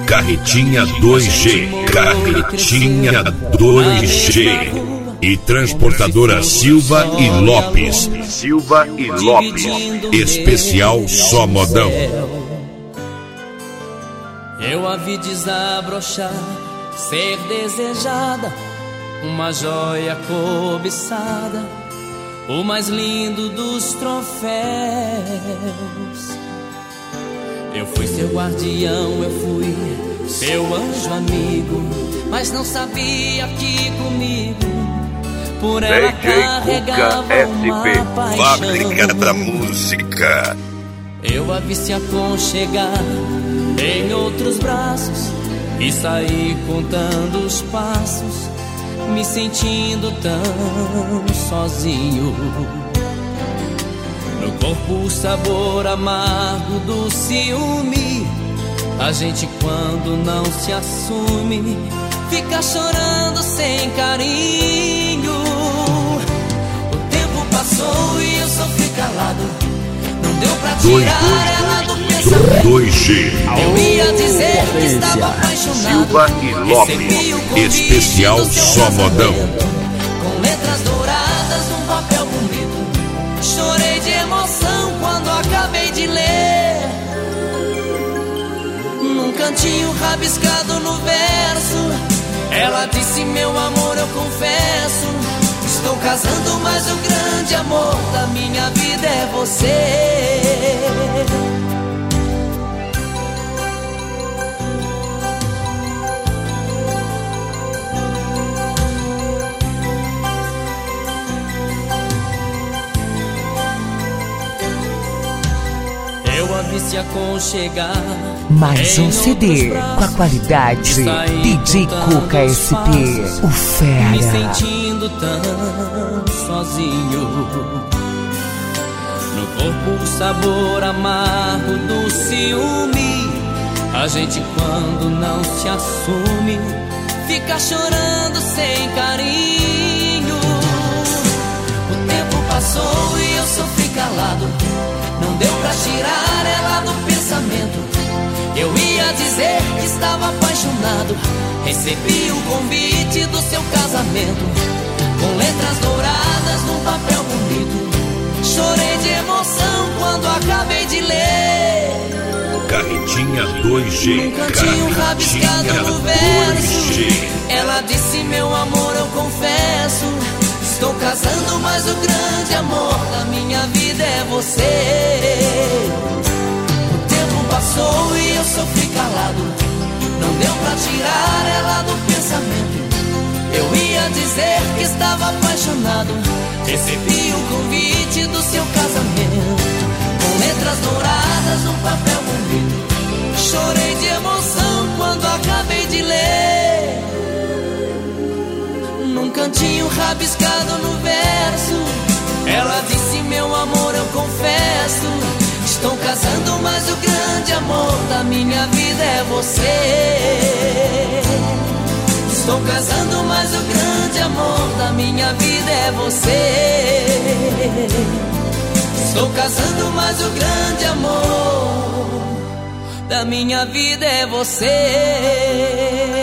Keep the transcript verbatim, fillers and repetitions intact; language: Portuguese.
Carretinha dois G, Carretinha dois G e Transportadora Silva e Lopes, Silva e Lopes, especial só modão. Eu a vi desabrochar, ser desejada, uma joia cobiçada, o mais lindo dos troféus. Eu fui seu guardião, eu fui seu anjo amigo, mas não sabia que comigo por ela carregava uma paixão. Fábrica da música. Eu a vi se aconchegar em outros braços e saí contando os passos, me sentindo tão sozinho. No corpo o sabor amargo do ciúme. A gente quando não se assume fica chorando sem carinho. O tempo passou e eu sofri calado, não deu pra tirar ela do pensamento. dois G. Eu ia dizer que estava apaixonado, Silva e Lopes, especial só modão. com letras douradas num papel bonito. Chorei de emoção quando acabei de ler. Num cantinho rabiscado no verso, ela disse: meu amor, eu confesso, estou casando, mas o grande amor da minha vida é você. Eu a vi se aconchegar. Mais um C D com a qualidade D J Cuca S P, o fera. Me sentindo tão sozinho. No corpo o sabor amargo do ciúme. A gente quando não se assume fica chorando sem carinho. O tempo passou e eu sofri calado, não deu pra tirar ela do pensamento. Eu ia dizer que estava apaixonado, recebi o convite do seu casamento, com letras douradas num papel bonito. Chorei de emoção quando acabei de ler. Carretinha dois G, Um cantinho rabiscado no verso, ela disse: meu amor, eu confesso, estou casando, mas o grande amor da minha vida é você. O tempo passou e eu sofri calado, não deu pra tirar ela do pensamento. Eu ia dizer que estava apaixonado, recebi o convite do seu casamento, com letras douradas num papel bonito. Chorei de emoção quando acabei de ler. Num cantinho rabiscado no verso, ela disse: meu amor, eu confesso, estou casando, mas o grande amor da minha vida é você. Estou casando, mas o grande amor da minha vida é você. Estou casando, mas o grande amor da minha vida é você.